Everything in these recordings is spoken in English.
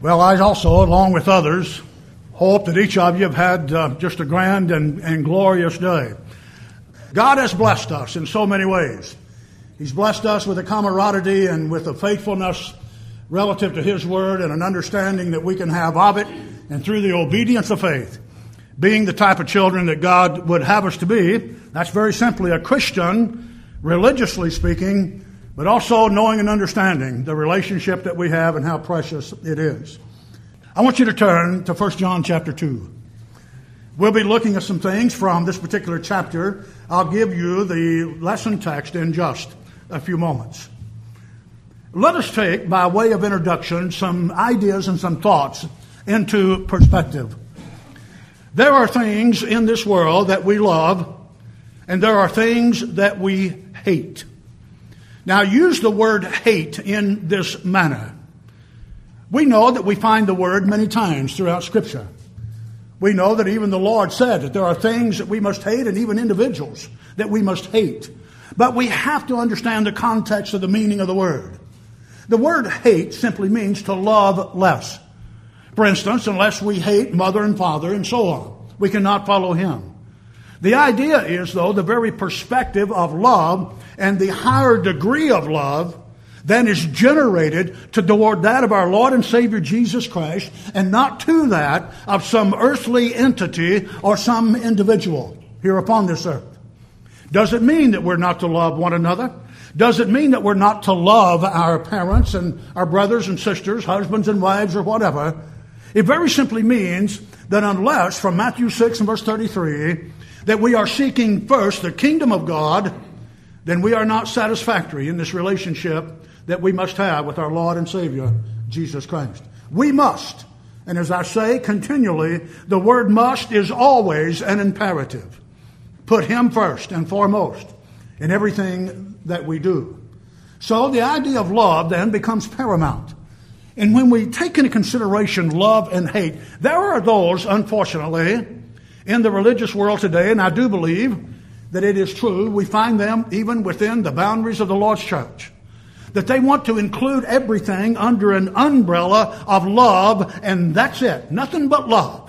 Well, I also, along with others, hope that each of you have had just a grand and glorious day. God has blessed us in so many ways. He's blessed us with a camaraderie and with a faithfulness relative to His Word and an understanding that we can have of it, and through the obedience of faith, being the type of children that God would have us to be. That's very simply a Christian, religiously speaking, but also knowing and understanding the relationship that we have and how precious it is. I want you to turn to 1 John chapter 2. We'll be looking at some things from this particular chapter. I'll give you the lesson text in just a few moments. Let us take, by way of introduction, some ideas and some thoughts into perspective. There are things in this world that we love, and there are things that we hate. Now, use the word hate in this manner. We know that we find the word many times throughout Scripture. We know that even the Lord said that there are things that we must hate and even individuals that we must hate. But we have to understand the context of the meaning of the word. The word hate simply means to love less. For instance, unless we hate mother and father and so on, we cannot follow Him. The idea is, though, the very perspective of love and the higher degree of love then is generated toward that of our Lord and Savior Jesus Christ, and not to that of some earthly entity or some individual here upon this earth. Does it mean that we're not to love one another? Does it mean that we're not to love our parents and our brothers and sisters, husbands and wives, or whatever? It very simply means that unless, from Matthew 6 and verse 33, that we are seeking first the kingdom of God, then we are not satisfactory in this relationship that we must have with our Lord and Savior, Jesus Christ. We must, and as I say continually, the word must is always an imperative. Put Him first and foremost in everything that we do. So the idea of love then becomes paramount. And when we take into consideration love and hate, there are those, unfortunately, in the religious world today, and I do believe that it is true, we find them even within the boundaries of the Lord's church, that they want to include everything under an umbrella of love, and that's it, nothing but love.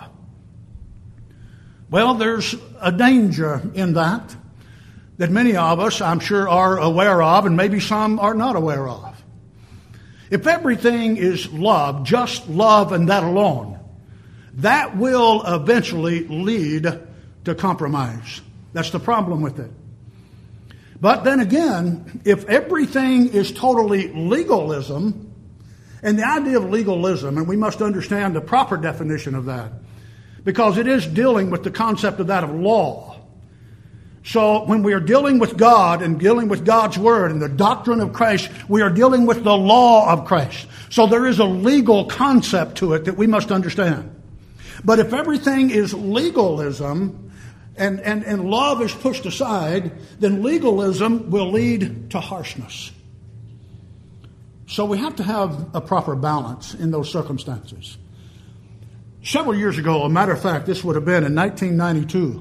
Well, there's a danger in that many of us, I'm sure, are aware of, and maybe some are not aware of. If everything is love, just love and that alone, that will eventually lead to compromise. That's the problem with it. But then again, if everything is totally legalism, and the idea of legalism, and we must understand the proper definition of that, because it is dealing with the concept of that of law. So when we are dealing with God and dealing with God's Word and the doctrine of Christ, we are dealing with the law of Christ. So there is a legal concept to it that we must understand. But if everything is legalism and love is pushed aside, then legalism will lead to harshness. So we have to have a proper balance in those circumstances. Several years ago, a matter of fact, this would have been in 1992,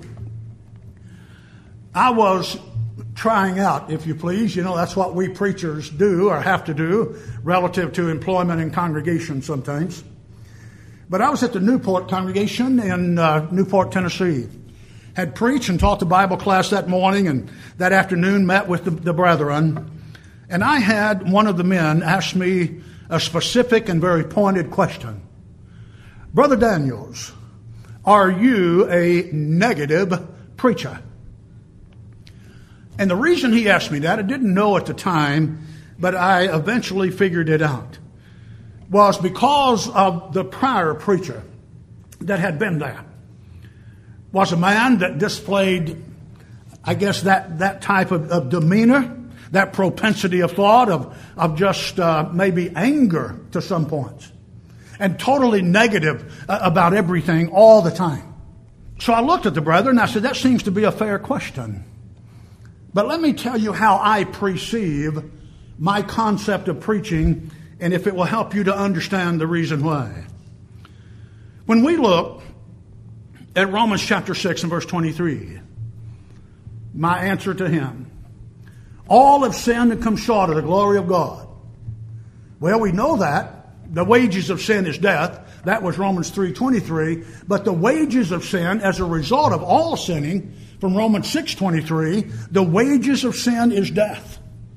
I was trying out, if you please. You know, that's what we preachers do or have to do relative to employment and congregation sometimes. But I was at the Newport congregation in Newport, Tennessee. Had preached and taught the Bible class that morning, and that afternoon met with the brethren. And I had one of the men ask me a specific and very pointed question. Brother Daniels, are you a negative preacher? And the reason he asked me that, I didn't know at the time, but I eventually figured it out, was because of the prior preacher that had been there. Was a man that displayed, I guess, that type of demeanor, that propensity of thought, of just maybe anger to some points, and totally negative about everything all the time. So I looked at the brother and I said, that seems to be a fair question. But let me tell you how I perceive my concept of preaching, and if it will help you to understand the reason why. When we look at Romans chapter 6 and verse 23, my answer to him, all have sinned and come short of the glory of God. Well, we know that the wages of sin is death. That was Romans 3:23. But the wages of sin, as a result of all sinning, from Romans 6:23, the wages of sin is death.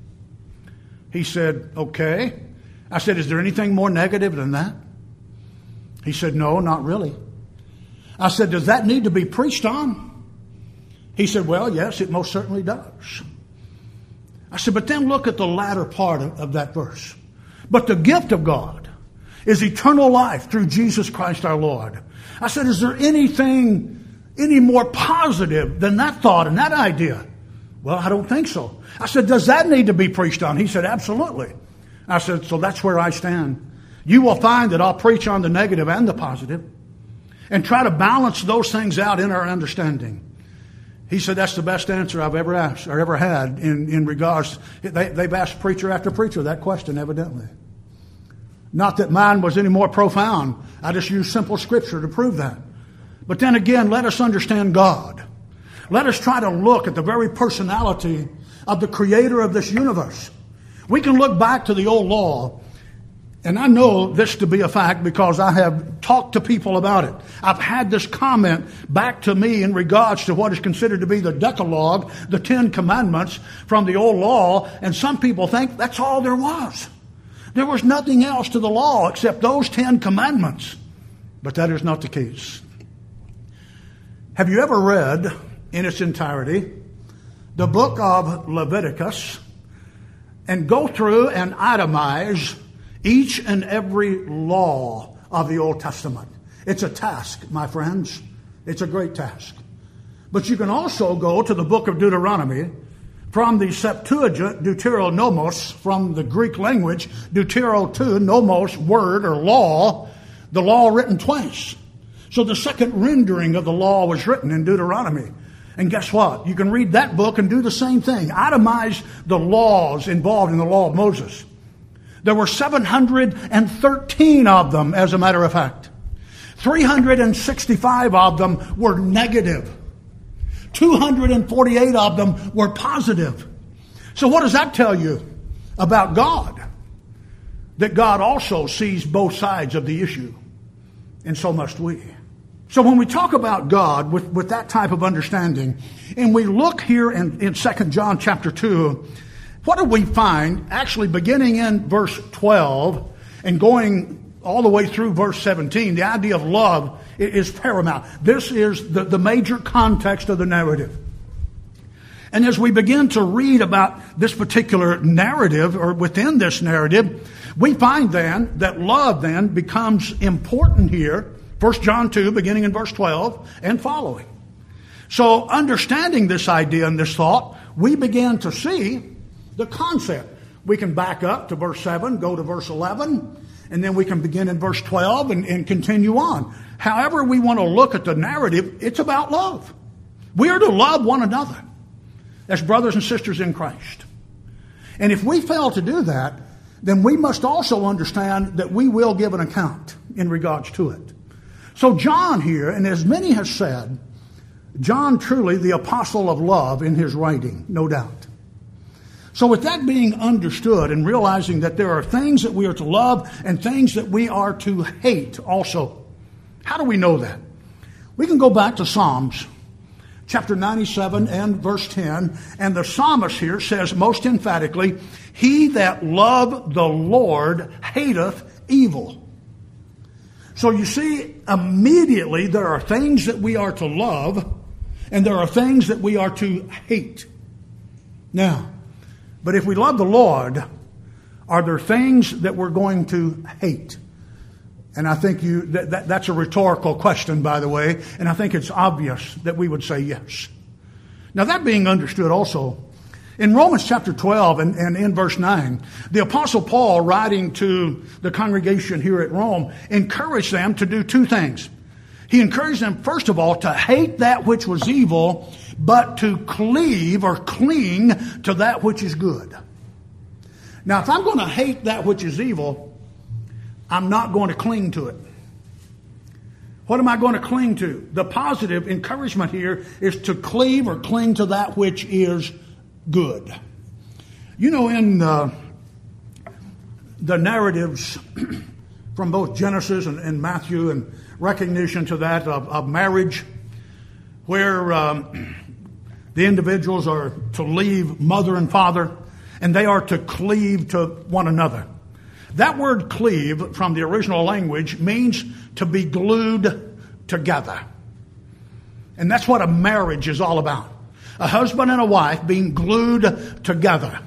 He said, okay. I said, is there anything more negative than that? He said, no, not really. I said, does that need to be preached on? He said, well, yes, it most certainly does. I said, but then look at the latter part of that verse. But the gift of God is eternal life through Jesus Christ our Lord. I said, is there anything any more positive than that thought and that idea? Well, I don't think so. I said, does that need to be preached on? He said, absolutely. I said, so that's where I stand. You will find that I'll preach on the negative and the positive and try to balance those things out in our understanding. He said, that's the best answer I've ever asked or ever had in regards. They've asked preacher after preacher that question, evidently. Not that mine was any more profound. I just used simple scripture to prove that. But then again, let us understand God. Let us try to look at the very personality of the creator of this universe. We can look back to the old law, and I know this to be a fact because I have talked to people about it. I've had this comment back to me in regards to what is considered to be the Decalogue, the 10 Commandments from the old law, and some people think that's all there was. There was nothing else to the law except those 10 Commandments. But that is not the case. Have you ever read in its entirety the book of Leviticus and go through and itemize each and every law of the Old Testament? It's a task, my friends. It's a great task. But you can also go to the book of Deuteronomy from the Septuagint, deuteronomos, from the Greek language, deutero, nomos, word or law, the law written twice. So the second rendering of the law was written in Deuteronomy. And guess what? You can read that book and do the same thing. Itemize the laws involved in the law of Moses. There were 713 of them, as a matter of fact. 365 of them were negative. 248 of them were positive. So what does that tell you about God? That God also sees both sides of the issue. And so must we. So when we talk about God with that type of understanding, and we look here in 2 John chapter 2, what do we find? Actually beginning in verse 12 and going all the way through verse 17, the idea of love is paramount. This is the major context of the narrative. And as we begin to read about this particular narrative, or within this narrative, we find then that love then becomes important here. 1 John 2, beginning in verse 12 and following. So understanding this idea and this thought, we begin to see the concept. We can back up to verse 7, go to verse 11, and then we can begin in verse 12 and continue on. However we want to look at the narrative, it's about love. We are to love one another as brothers and sisters in Christ. And if we fail to do that, then we must also understand that we will give an account in regards to it. So John here, and as many have said, John truly the apostle of love in his writing, no doubt. So with that being understood and realizing that there are things that we are to love and things that we are to hate also. How do we know that? We can go back to Psalms chapter 97 and verse 10, and the psalmist here says most emphatically, "He that loveth the Lord hateth evil." So you see, immediately there are things that we are to love and there are things that we are to hate. Now, but if we love the Lord, are there things that we're going to hate? And I think that's a rhetorical question, by the way, and I think it's obvious that we would say yes. Now, that being understood also, in Romans chapter 12 and in verse 9, the Apostle Paul, writing to the congregation here at Rome, encouraged them to do two things. He encouraged them, first of all, to hate that which was evil, but to cleave or cling to that which is good. Now, if I'm going to hate that which is evil, I'm not going to cling to it. What am I going to cling to? The positive encouragement here is to cleave or cling to that which is good. You know, in the narratives from both Genesis and Matthew, and recognition to that of marriage, where the individuals are to leave mother and father, and they are to cleave to one another. That word cleave from the original language means to be glued together. And that's what a marriage is all about. A husband and a wife being glued together.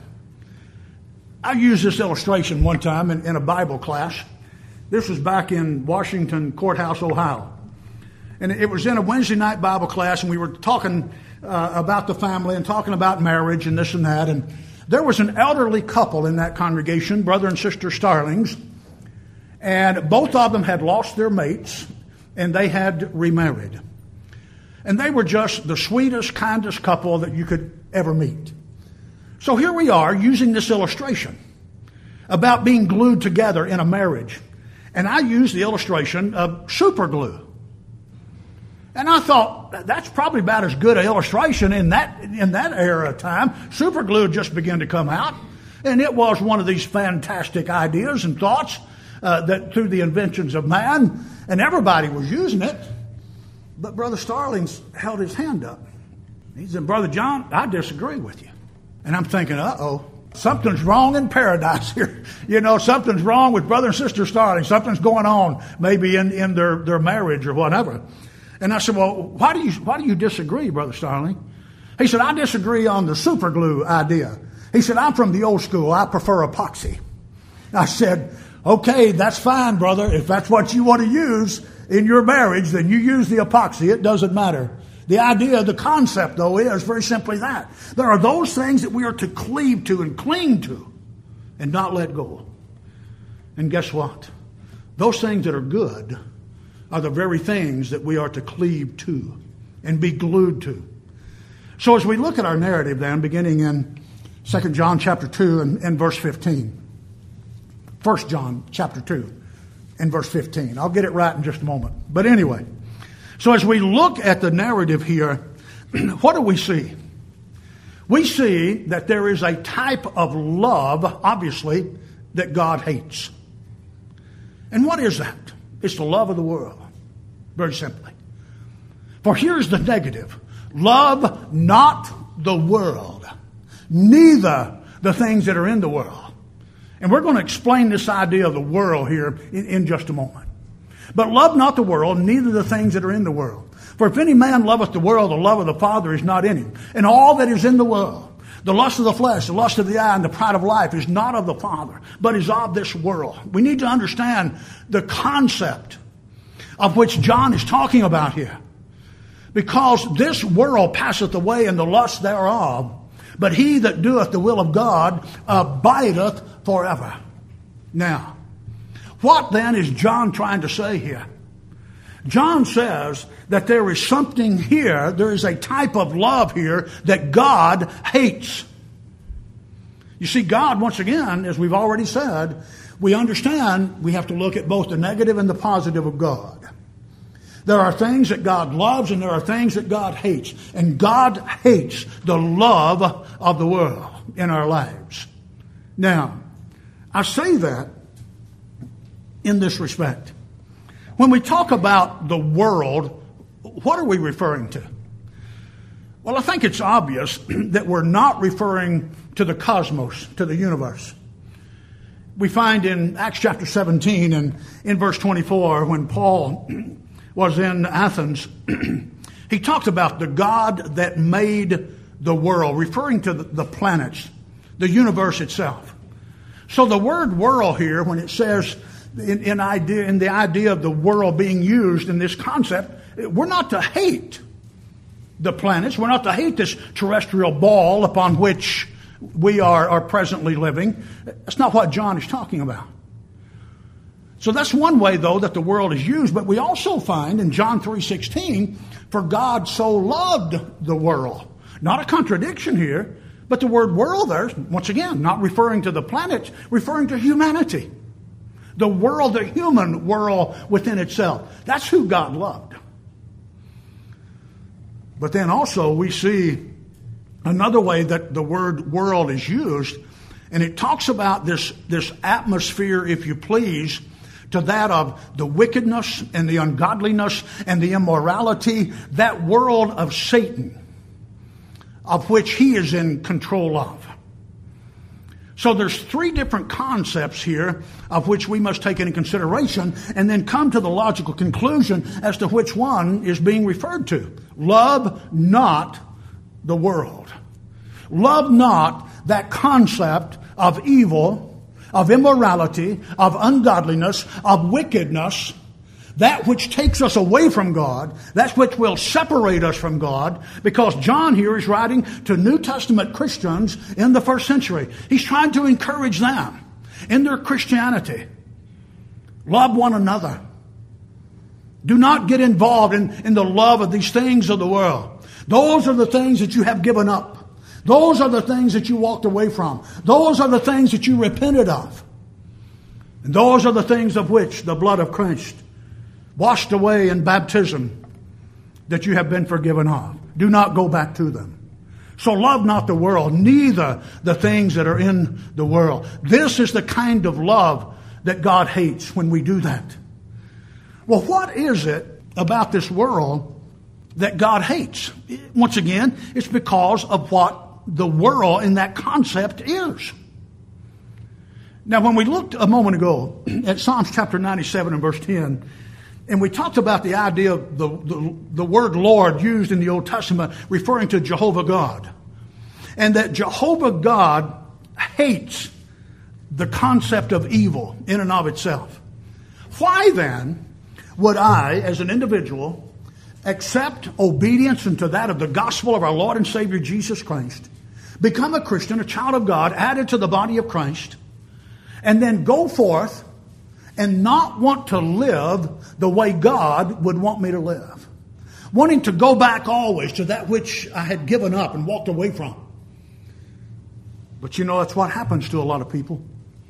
I used this illustration one time in a Bible class. This was back in Washington Courthouse, Ohio. And it was in a Wednesday night Bible class, and we were talking about the family and talking about marriage and this and that. And there was an elderly couple in that congregation, brother and sister Starlings, and both of them had lost their mates, and they had remarried. And they were just the sweetest, kindest couple that you could ever meet. So here we are using this illustration about being glued together in a marriage. And I used the illustration of super glue. And I thought, that's probably about as good an illustration in that era of time. Super glue just began to come out. And it was one of these fantastic ideas and thoughts that through the inventions of man. And everybody was using it. But Brother Starlings held his hand up. He said, Brother John, I disagree with you. And I'm thinking, something's wrong in paradise here. Something's wrong with Brother and Sister Starling. Something's going on maybe in their marriage or whatever. And I said, well, why do you disagree, Brother Starling? He said, I disagree on the super glue idea. He said, I'm from the old school. I prefer epoxy. I said, okay, that's fine, brother. If that's what you want to use in your marriage, then you use the epoxy. It doesn't matter. The idea, the concept, though, is very simply that. There are those things that we are to cleave to and cling to and not let go. And guess what? Those things that are good are the very things that we are to cleave to and be glued to. So as we look at our narrative then, beginning in 2 John chapter 2 and verse 15. 1 John chapter 2 and verse 15. I'll get it right in just a moment. But anyway, so as we look at the narrative here, what do we see? We see that there is a type of love, obviously, that God hates. And what is that? It's the love of the world, very simply. For here's the negative. Love not the world, neither the things that are in the world. And we're going to explain this idea of the world here in just a moment. But love not the world, neither the things that are in the world. For if any man loveth the world, the love of the Father is not in him. And all that is in the world, the lust of the flesh, the lust of the eye, and the pride of life is not of the Father, but is of this world. We need to understand the concept of which John is talking about here. Because this world passeth away and the lust thereof, but he that doeth the will of God abideth forever. Now, what then is John trying to say here? John says that there is something here, there is a type of love here that God hates. You see, God, once again, as we've already said, we understand we have to look at both the negative and the positive of God. There are things that God loves and there are things that God hates. And God hates the love of the world in our lives. Now, I say that in this respect. When we talk about the world, what are we referring to? Well, I think it's obvious that we're not referring to the cosmos, to the universe. We find in Acts chapter 17 and in verse 24, when Paul was in Athens, he talked about the God that made the world, referring to the planets, the universe itself. So the word world here, when it says in the idea of the world being used in this concept, we're not to hate the planets. We're not to hate this terrestrial ball upon which we are presently living. That's not what John is talking about. So that's one way, though, that the world is used. But we also find in John 3:16, for God so loved the world. Not a contradiction here, but the word world there, once again, not referring to the planets, referring to humanity. The world, the human world within itself. That's who God loved. But then also we see another way that the word world is used, and it talks about this atmosphere, if you please, to that of the wickedness and the ungodliness and the immorality, that world of Satan, of which he is in control of. So there's three different concepts here of which we must take into consideration and then come to the logical conclusion as to which one is being referred to. Love not the world. Love not that concept of evil, of immorality, of ungodliness, of wickedness, that which takes us away from God, that which will separate us from God, because John here is writing to New Testament Christians in the first century. He's trying to encourage them in their Christianity. Love one another. Do not get involved in the love of these things of the world. Those are the things that you have given up. Those are the things that you walked away from. Those are the things that you repented of. And those are the things of which the blood of Christ washed away in baptism that you have been forgiven of. Do not go back to them. So love not the world, neither the things that are in the world. This is the kind of love that God hates when we do that. Well, what is it about this world that God hates? Once again, it's because of what the world in that concept is. Now, when we looked a moment ago at Psalms chapter 97 and verse 10, and we talked about the idea of the word Lord used in the Old Testament referring to Jehovah God, and that Jehovah God hates the concept of evil in and of itself. Why then would I, as an individual, accept obedience unto that of the gospel of our Lord and Savior Jesus Christ, become a Christian, a child of God, added to the body of Christ, and then go forth and not want to live the way God would want me to live? Wanting to go back always to that which I had given up and walked away from. But you know, that's what happens to a lot of people.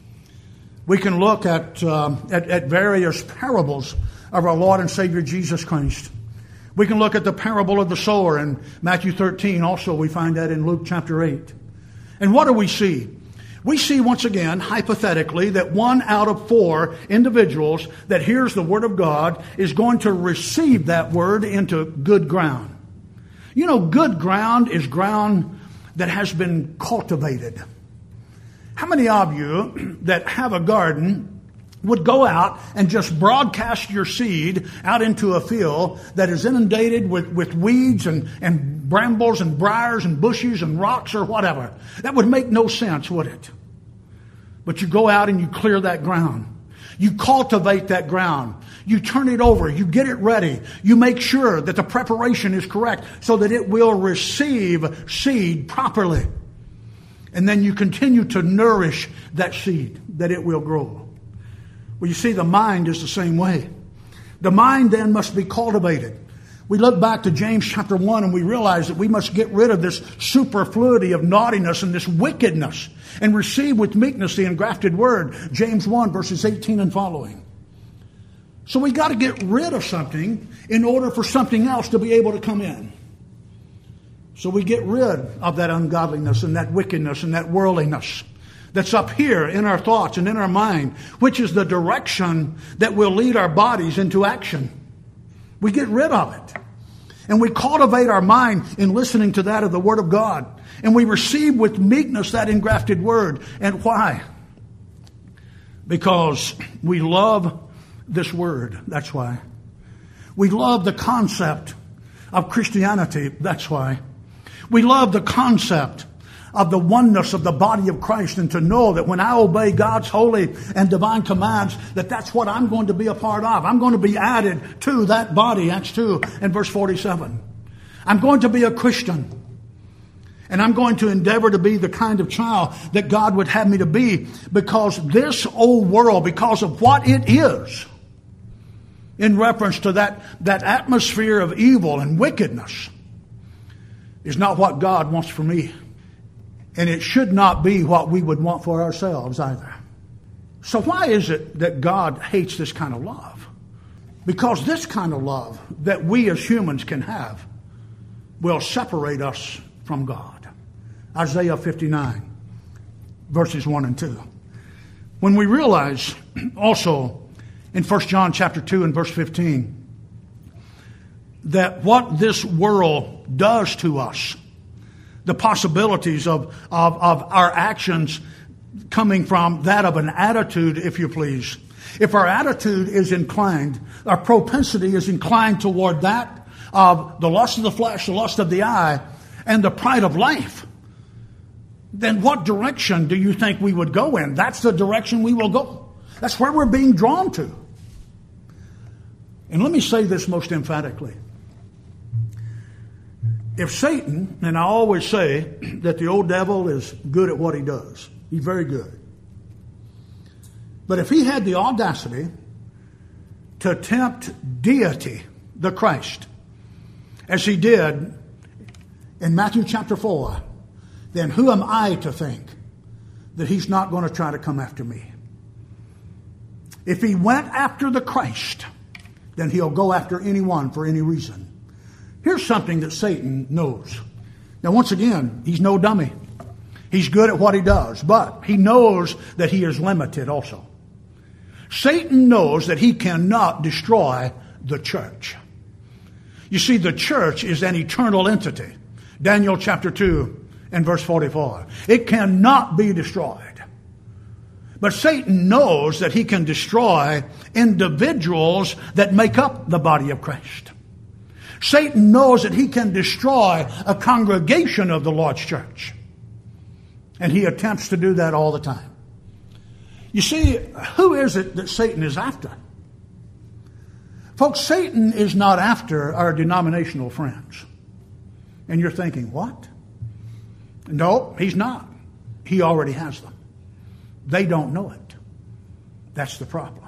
We can look at various parables of our Lord and Savior Jesus Christ. We can look at the parable of the sower in Matthew 13. Also, we find that in Luke chapter 8. And what do we see? We see once again, hypothetically, that 1 out of 4 individuals that hears the Word of God is going to receive that Word into good ground. You know, good ground is ground that has been cultivated. How many of you that have a garden would go out and just broadcast your seed out into a field that is inundated with weeds and brambles and briars and bushes and rocks or whatever? That would make no sense, would it? But you go out and you clear that ground. You cultivate that ground. You turn it over. You get it ready. You make sure that the preparation is correct so that it will receive seed properly. And then you continue to nourish that seed, that it will grow. Well, you see, the mind is the same way. The mind then must be cultivated. We look back to James chapter 1 and we realize that we must get rid of this superfluity of naughtiness and this wickedness and receive with meekness the engrafted word. James 1 verses 18 and following. So we got to get rid of something in order for something else to be able to come in. So we get rid of that ungodliness and that wickedness and that worldliness that's up here in our thoughts and in our mind, which is the direction that will lead our bodies into action. We get rid of it. And we cultivate our mind in listening to that of the Word of God. And we receive with meekness that engrafted Word. And why? Because we love this Word. That's why. We love the concept of Christianity. That's why. We love the concept of the oneness of the body of Christ, and to know that when I obey God's holy and divine commands, that's what I'm going to be a part of. I'm going to be added to that body, Acts 2 and verse 47. I'm going to be a Christian. And I'm going to endeavor to be the kind of child that God would have me to be, because this old world, because of what it is, in reference to that atmosphere of evil and wickedness, is not what God wants for me. And it should not be what we would want for ourselves either. So why is it that God hates this kind of love? Because this kind of love that we as humans can have will separate us from God. Isaiah 59, verses 1 and 2. When we realize also in 1 John chapter 2 and verse 15 that what this world does to us, the possibilities of our actions coming from that of an attitude, if you please. If our attitude is inclined, our propensity is inclined toward that of the lust of the flesh, the lust of the eye, and the pride of life, then what direction do you think we would go in? That's the direction we will go. That's where we're being drawn to. And let me say this most emphatically. If Satan, and I always say that the old devil is good at what he does. He's very good. But if he had the audacity to tempt deity, the Christ, as he did in Matthew chapter 4, then who am I to think that he's not going to try to come after me? If he went after the Christ, then he'll go after anyone for any reason. Here's something that Satan knows. Now, once again, he's no dummy. He's good at what he does, but he knows that he is limited also. Satan knows that he cannot destroy the church. You see, the church is an eternal entity. Daniel chapter 2 and verse 44. It cannot be destroyed. But Satan knows that he can destroy individuals that make up the body of Christ. Satan knows that he can destroy a congregation of the Lord's church. And he attempts to do that all the time. You see, who is it that Satan is after? Folks, Satan is not after our denominational friends. And you're thinking, what? No, he's not. He already has them. They don't know it. That's the problem.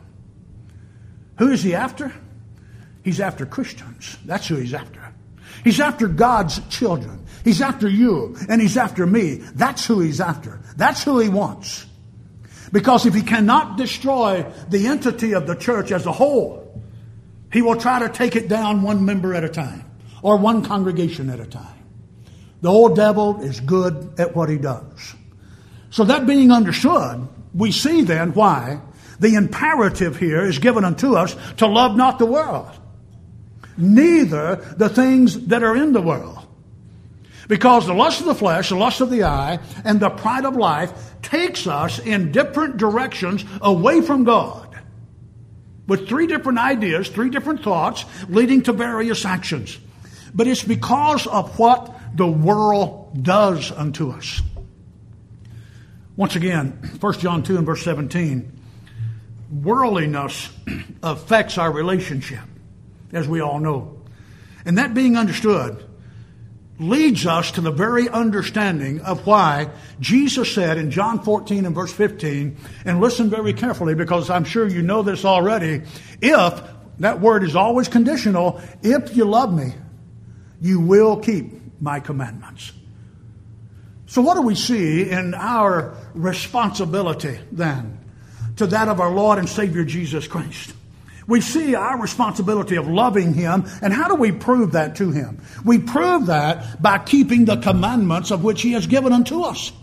Who is he after? He's after Christians. That's who he's after. He's after God's children. He's after you, and he's after me. That's who he's after. That's who he wants. Because if he cannot destroy the entity of the church as a whole, he will try to take it down one member at a time, or one congregation at a time. The old devil is good at what he does. So that being understood, we see then why the imperative here is given unto us to love not the world, neither the things that are in the world. Because the lust of the flesh, the lust of the eye, and the pride of life takes us in different directions away from God, with three different ideas, three different thoughts, leading to various actions. But it's because of what the world does unto us. Once again, 1 John 2 and verse 17, worldliness affects our relationship, as we all know. And that being understood leads us to the very understanding of why Jesus said in John 14 and verse 15, and listen very carefully because I'm sure you know this already, if, that word is always conditional, if you love me, you will keep my commandments. So what do we see in our responsibility then to that of our Lord and Savior Jesus Christ? We see our responsibility of loving Him, and how do we prove that to Him? We prove that by keeping the commandments of which He has given unto us.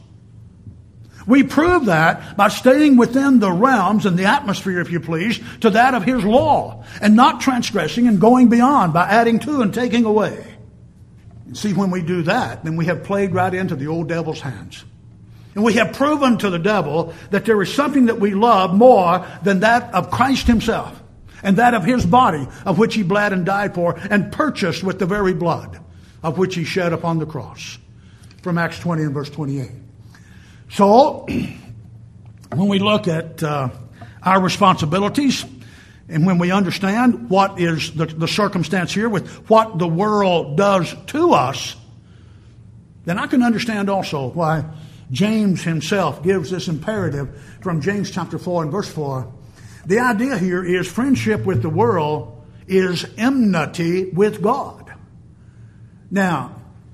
We prove that by staying within the realms and the atmosphere, if you please, to that of His law, and not transgressing and going beyond by adding to and taking away. And see, when we do that, then we have played right into the old devil's hands. And we have proven to the devil that there is something that we love more than that of Christ Himself, and that of His body, of which He bled and died for, and purchased with the very blood of which He shed upon the cross. From Acts 20 and verse 28. So, when we look at our responsibilities, and when we understand what is the circumstance here with what the world does to us, then I can understand also why James himself gives this imperative from James chapter 4 and verse 4. The idea here is friendship with the world is enmity with God. Now,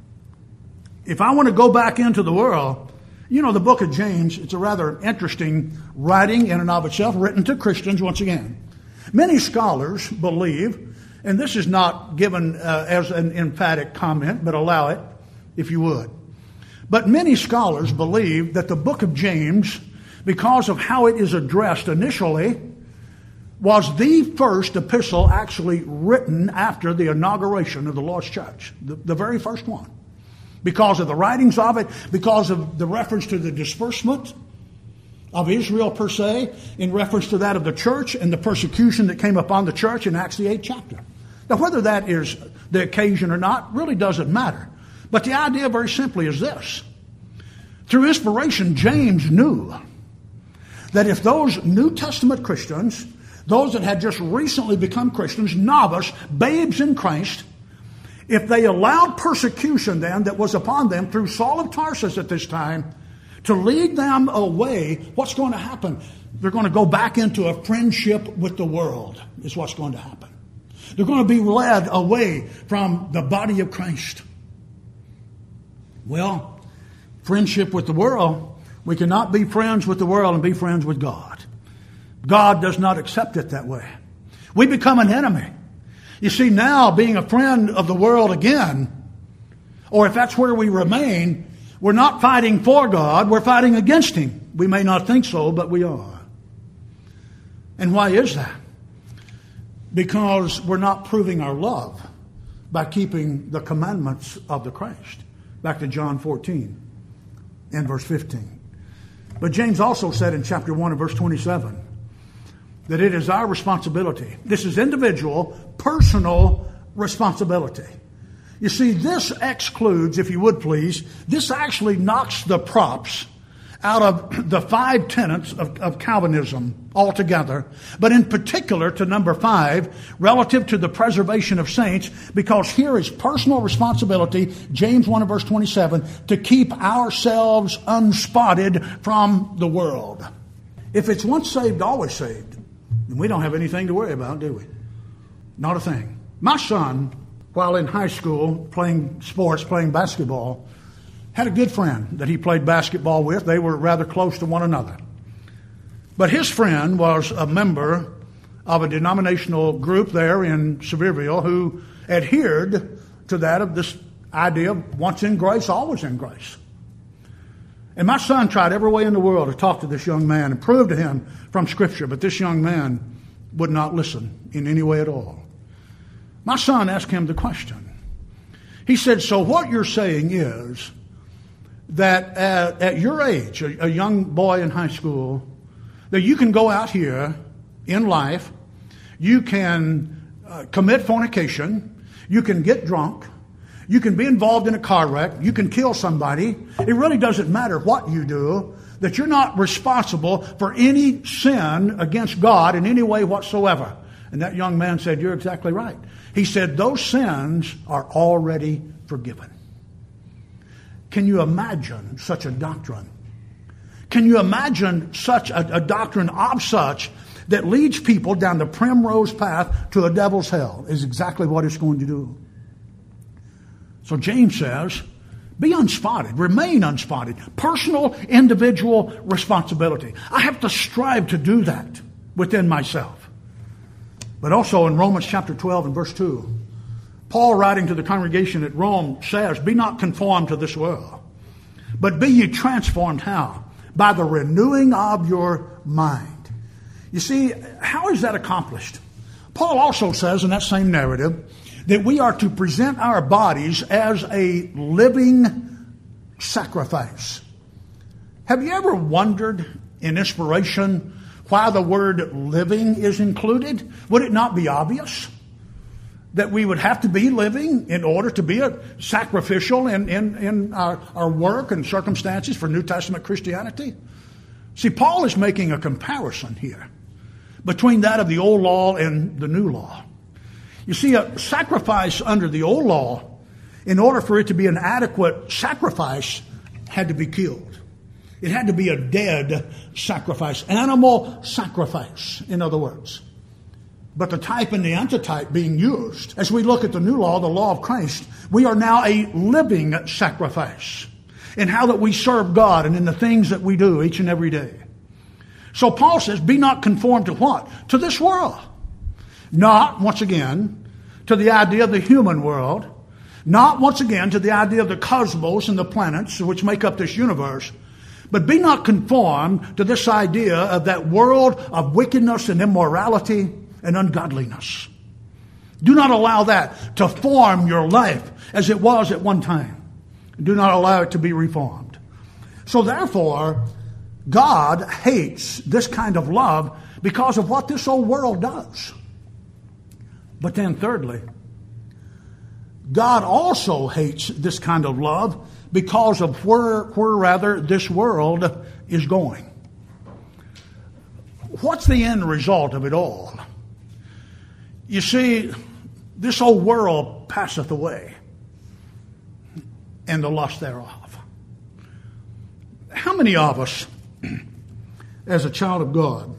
if I want to go back into the world, you know, the book of James, it's a rather interesting writing in and of itself, written to Christians once again. Many scholars believe, and this is not given as an emphatic comment, but allow it if you would. But many scholars believe that the book of James, because of how it is addressed initially, was the first epistle actually written after the inauguration of the Lord's church. The very first one. Because of the writings of it, because of the reference to the disbursement of Israel per se, in reference to that of the church and the persecution that came upon the church in Acts the 8th chapter. Now, whether that is the occasion or not really doesn't matter. But the idea very simply is this. Through inspiration, James knew that if those New Testament Christians, those that had just recently become Christians, novice, babes in Christ, if they allowed persecution then that was upon them through Saul of Tarsus at this time to lead them away, what's going to happen? They're going to go back into a friendship with the world is what's going to happen. They're going to be led away from the body of Christ. Well, friendship with the world, we cannot be friends with the world and be friends with God. God does not accept it that way. We become an enemy. You see, now being a friend of the world again, or if that's where we remain, we're not fighting for God, we're fighting against Him. We may not think so, but we are. And why is that? Because we're not proving our love by keeping the commandments of the Christ. Back to John 14 and verse 15. But James also said in chapter 1 and verse 27 that it is our responsibility. This is individual, personal responsibility. You see, this excludes, if you would please, this actually knocks the props out of the 5 tenets of Calvinism altogether, but in particular to number 5, relative to the preservation of saints, because here is personal responsibility, James 1 and verse 27, to keep ourselves unspotted from the world. If it's once saved, always saved, then we don't have anything to worry about, do we? Not a thing. My son, while in high school playing sports, playing basketball, had a good friend that he played basketball with. They were rather close to one another. But his friend was a member of a denominational group there in Sevierville who adhered to that of this idea of once in grace, always in grace. And my son tried every way in the world to talk to this young man and prove to him from Scripture, but this young man would not listen in any way at all. My son asked him the question. He said, so what you're saying is that at your age, a young boy in high school, that you can go out here in life, you can commit fornication, you can get drunk, you can be involved in a car wreck, you can kill somebody. It really doesn't matter what you do, that you're not responsible for any sin against God in any way whatsoever. And that young man said, you're exactly right. He said, those sins are already forgiven. Can you imagine such a doctrine? Can you imagine such a doctrine of such that leads people down the primrose path to a devil's hell? Is exactly what it's going to do. So James says, be unspotted, remain unspotted. Personal, individual responsibility. I have to strive to do that within myself. But also in Romans chapter 12 and verse 2, Paul, writing to the congregation at Rome, says, be not conformed to this world, but be ye transformed how? By the renewing of your mind. You see, how is that accomplished? Paul also says in that same narrative that we are to present our bodies as a living sacrifice. Have you ever wondered in inspiration why the word living is included? Would it not be obvious that we would have to be living in order to be a sacrificial in our work and circumstances for New Testament Christianity? See, Paul is making a comparison here between that of the old law and the new law. You see, a sacrifice under the old law, in order for it to be an adequate sacrifice, had to be killed. It had to be a dead sacrifice, animal sacrifice, in other words. But the type and the antitype being used, as we look at the new law, the law of Christ, we are now a living sacrifice in how that we serve God and in the things that we do each and every day. So Paul says, be not conformed to what? To this world. Not, once again, to the idea of the human world. Not, once again, to the idea of the cosmos and the planets which make up this universe. But be not conformed to this idea of that world of wickedness and immorality and ungodliness. Do not allow that to form your life as it was at one time. Do not allow it to be reformed. So therefore, God hates this kind of love because of what this old world does. But then thirdly, God also hates this kind of love because of where rather this world is going. What's the end result of it all? You see, this old world passeth away, and the lust thereof. How many of us, as a child of God,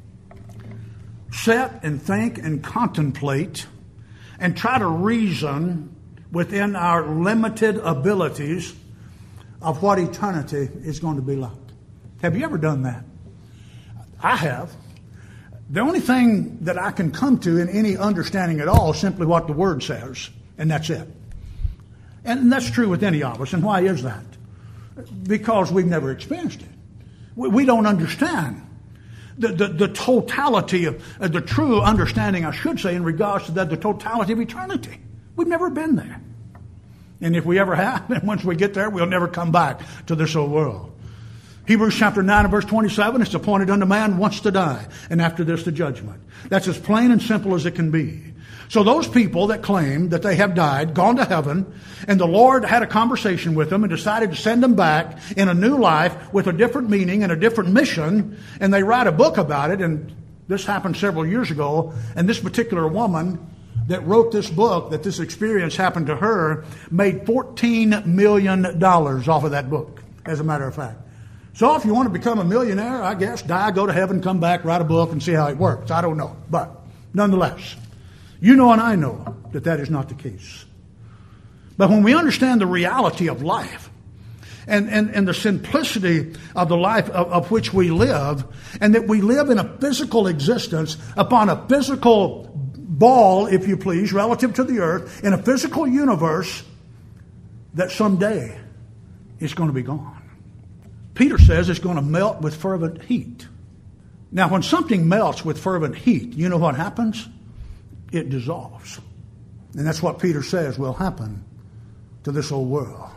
sit and think and contemplate and try to reason within our limited abilities of what eternity is going to be like? Have you ever done that? I have. The only thing that I can come to in any understanding at all is simply what the Word says, and that's it. And that's true with any of us. And why is that? Because we've never experienced it. We don't understand the totality of the true understanding, I should say, in regards to the totality of eternity. We've never been there. And if we ever have, and once we get there, we'll never come back to this old world. Hebrews chapter 9 and verse 27, it's appointed unto man once to die, and after this the judgment. That's as plain and simple as it can be. So those people that claim that they have died, gone to heaven, and the Lord had a conversation with them and decided to send them back in a new life with a different meaning and a different mission, and they write a book about it, and this happened several years ago, and this particular woman that wrote this book, that this experience happened to her, made $14 million off of that book, as a matter of fact. So if you want to become a millionaire, I guess, die, go to heaven, come back, write a book, and see how it works. I don't know. But nonetheless, you know and I know that that is not the case. But when we understand the reality of life and the simplicity of the life of which we live, and that we live in a physical existence upon a physical ball, if you please, relative to the earth, in a physical universe, that someday it's going to be gone. Peter says it's going to melt with fervent heat. Now, when something melts with fervent heat, you know what happens? It dissolves. And that's what Peter says will happen to this old world.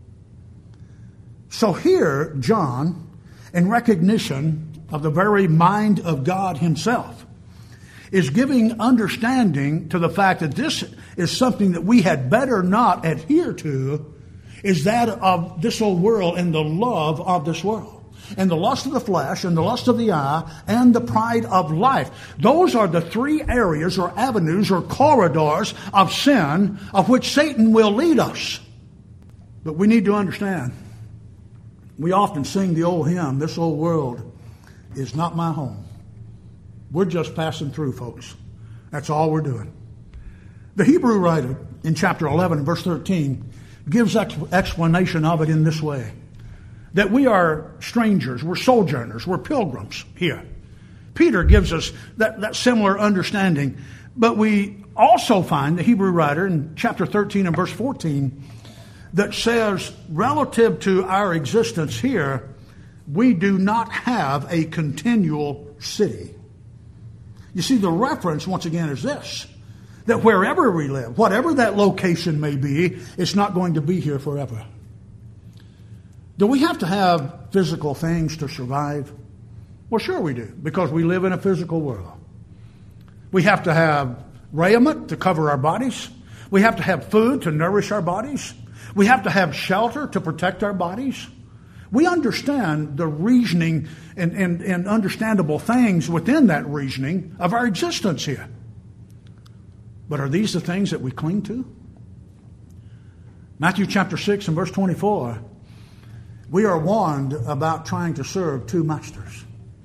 So here, John, in recognition of the very mind of God himself, is giving understanding to the fact that this is something that we had better not adhere to, is that of this old world and the love of this world. And the lust of the flesh, and the lust of the eye, and the pride of life. Those are the three areas or avenues or corridors of sin of which Satan will lead us. But we need to understand, we often sing the old hymn, this old world is not my home. We're just passing through, folks. That's all we're doing. The Hebrew writer in chapter 11, verse 13, gives explanation of it in this way. That we are strangers, we're sojourners, we're pilgrims here. Peter gives us that similar understanding. But we also find the Hebrew writer in chapter 13 and verse 14 that says, relative to our existence here, we do not have a continual city. You see, the reference, once again, is this, that wherever we live, whatever that location may be, it's not going to be here forever. Do we have to have physical things to survive? Well, sure we do, because we live in a physical world. We have to have raiment to cover our bodies. We have to have food to nourish our bodies. We have to have shelter to protect our bodies. We understand the reasoning and understandable things within that reasoning of our existence here. But are these the things that we cling to? Matthew chapter 6 and verse 24, we are warned about trying to serve two masters.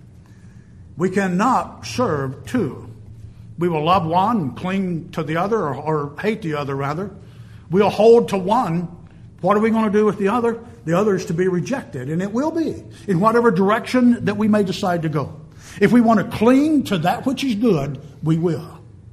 We cannot serve two. We will love one and cling to the other, or hate the other, rather. We'll hold to one. What are we going to do with the other? The other is to be rejected, and it will be, in whatever direction that we may decide to go. If we want to cling to that which is good, we will.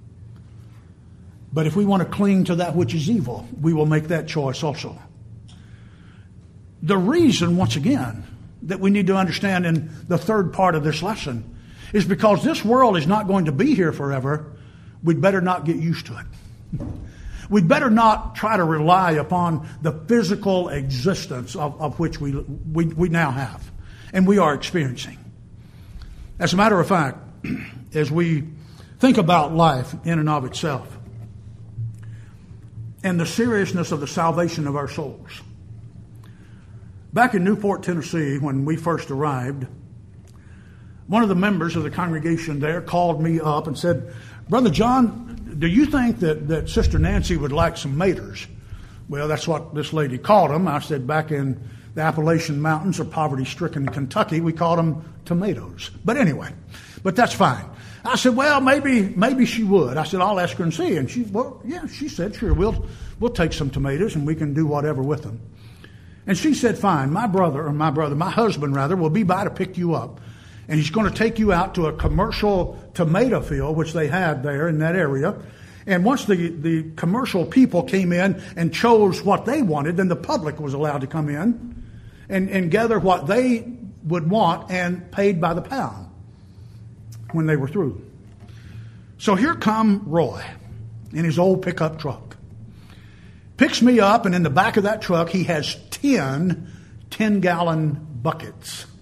But if we want to cling to that which is evil, we will make that choice also. The reason, once again, that we need to understand in the third part of this lesson is because this world is not going to be here forever, we'd better not get used to it. We'd better not try to rely upon the physical existence of which we now have and we are experiencing. As a matter of fact, as we think about life in and of itself and the seriousness of the salvation of our souls, back in Newport, Tennessee, when we first arrived, one of the members of the congregation there called me up and said, "Brother John, do you think that Sister Nancy would like some maters?" Well, that's what this lady called them. I said, back in the Appalachian Mountains of poverty-stricken Kentucky, we called them tomatoes. But anyway, but that's fine. I said, well, maybe she would. I said, I'll ask her and see. And she said, sure, we'll take some tomatoes and we can do whatever with them. And she said, fine, my husband will be by to pick you up. And he's going to take you out to a commercial tomato field, which they had there in that area. And once the commercial people came in and chose what they wanted, then the public was allowed to come in and gather what they would want and paid by the pound when they were through. So here come Roy in his old pickup truck. Picks me up, and in the back of that truck he has 10 10-gallon buckets.